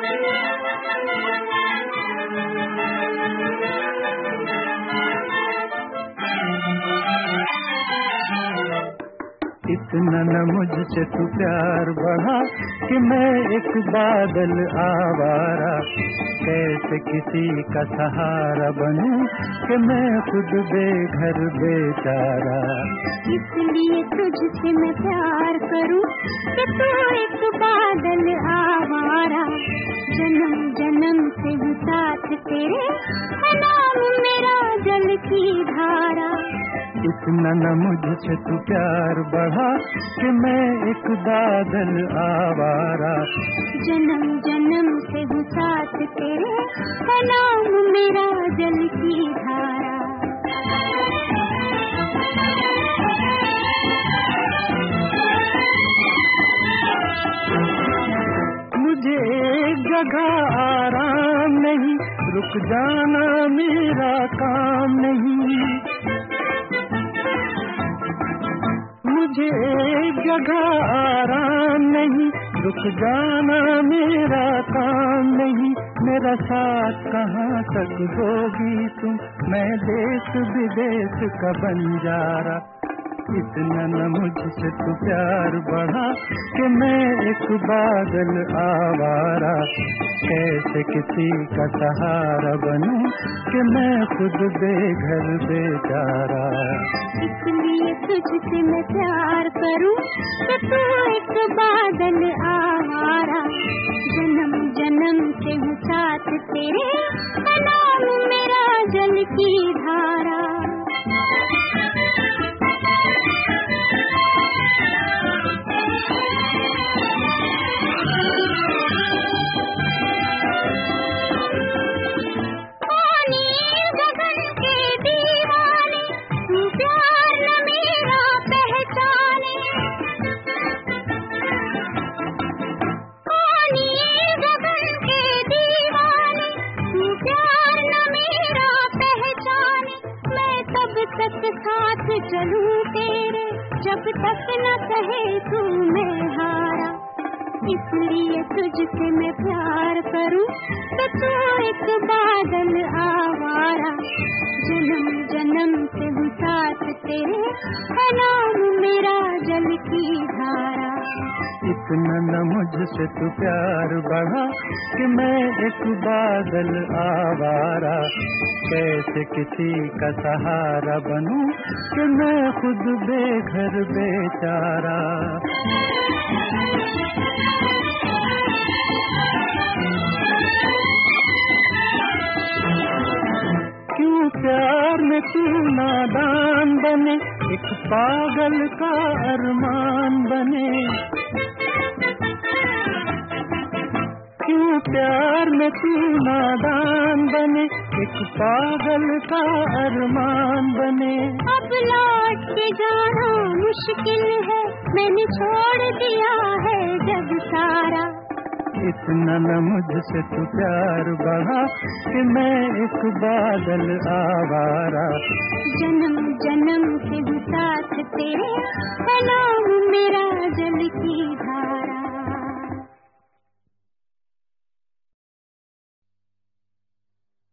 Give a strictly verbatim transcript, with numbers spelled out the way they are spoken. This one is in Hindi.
इतना न मुझसे तू प्यार बढ़ा कि मैं एक बादल आवारा, कैसे किसी का सहारा बनूं कि मैं खुद बेघर बेचारा। इसलिए तुझसे मैं प्यार करूं कि तू एक बादल आवारा, जन्म जन्म से हूँ साथ तेरे, है नाम मेरा जल की धारा। इतना न मुझसे तू प्यार बढ़ा कि मैं एक बादल आवारा, जन्म जन्म से हूँ साथ तेरे, है नाम मेरा जल की धारा। मुझे एक जगह आराम नहीं, रुक जाना मेरा काम नहीं। मुझे एक जगह आराम नहीं, रुक जाना मेरा काम नहीं। मेरा साथ कहाँ तक दोगी तुम, मैं देश विदेश का बंजारा। इतना न मुझसे तू प्यार बढ़ा कि मैं एक बादल आवारा, कैसे किसी का सहारा बनूं कि मैं खुद बेघर बेचारा। इसलिए तुझसे मैं प्यार करूं कि तू एक बादल आवारा, जन्म जन्म से हूँ साथ तेरे, है नाम मेरा जल की धारा। साथ चलूं तेरे, जब तक न कहे तू मैं हारा। इसलिए तुझसे मैं प्यार करूं कि तू एक बादल आवारा, जन्म जन्म से हूँ साथ तेरे, है नाम मेरा जल की धारा। इतना न मुझसे तू प्यार बढ़ा कि मैं एक बादल आवारा, कैसे किसी का सहारा बनूं कि मैं खुद बेघर बेचारा। क्यों प्यार में तू नादान बने, एक पागल का अरमान बने। क्यों प्यार में तू नादान बने, एक पागल का अरमान बने। अब लौट के जाना मुश्किल है, मैंने छोड़ दिया है जग सारा। इतना न मुझसे तू प्यार बढ़ा कि मैं एक बादल आवारा, जन्म जन्म से हूँ साथ तेरे, है नाम मेरा जल की धारा।